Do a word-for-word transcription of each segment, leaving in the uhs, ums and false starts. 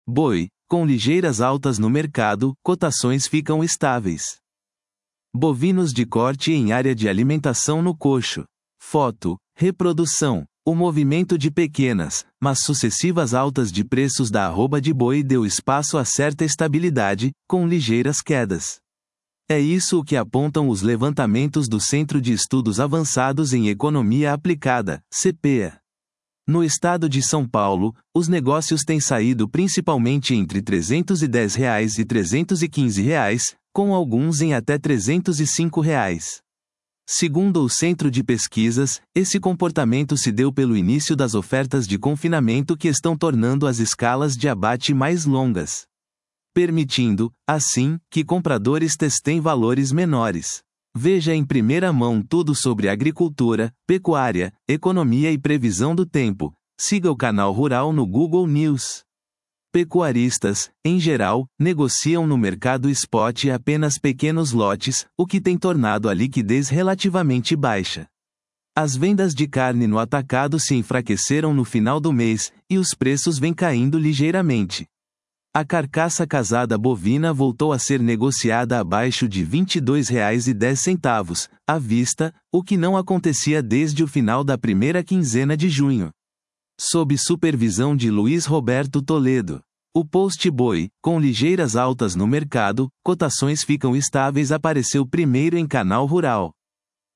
Boi, com ligeiras altas no mercado, cotações ficam estáveis. Bovinos de corte em área de alimentação no coxo. Foto, reprodução. O movimento de pequenas, mas sucessivas altas de preços da arroba de boi deu espaço a certa estabilidade, com ligeiras quedas. É isso o que apontam os levantamentos do Centro de Estudos Avançados em Economia Aplicada, C P E A. No estado de São Paulo, os negócios têm saído principalmente entre trezentos e dez reais e trezentos e quinze reais, com alguns em até trezentos e cinco reais. Segundo o Centro de Pesquisas, esse comportamento se deu pelo início das ofertas de confinamento que estão tornando as escalas de abate mais longas, permitindo, assim, que compradores testem valores menores. Veja em primeira mão tudo sobre agricultura, pecuária, economia e previsão do tempo. Siga o canal Rural no Google News. Pecuaristas, em geral, negociam no mercado spot apenas pequenos lotes, o que tem tornado a liquidez relativamente baixa. As vendas de carne no atacado se enfraqueceram no final do mês, e os preços vêm caindo ligeiramente. A carcaça casada bovina voltou a ser negociada abaixo de vinte e dois reais e dez centavos, à vista, o que não acontecia desde o final da primeira quinzena de junho. Sob supervisão de Luiz Roberto Toledo. O post boi, com ligeiras altas no mercado, cotações ficam estáveis apareceu primeiro em Canal Rural.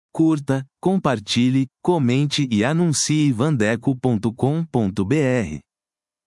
Curta, compartilhe, comente e anuncie vandeco ponto com ponto br.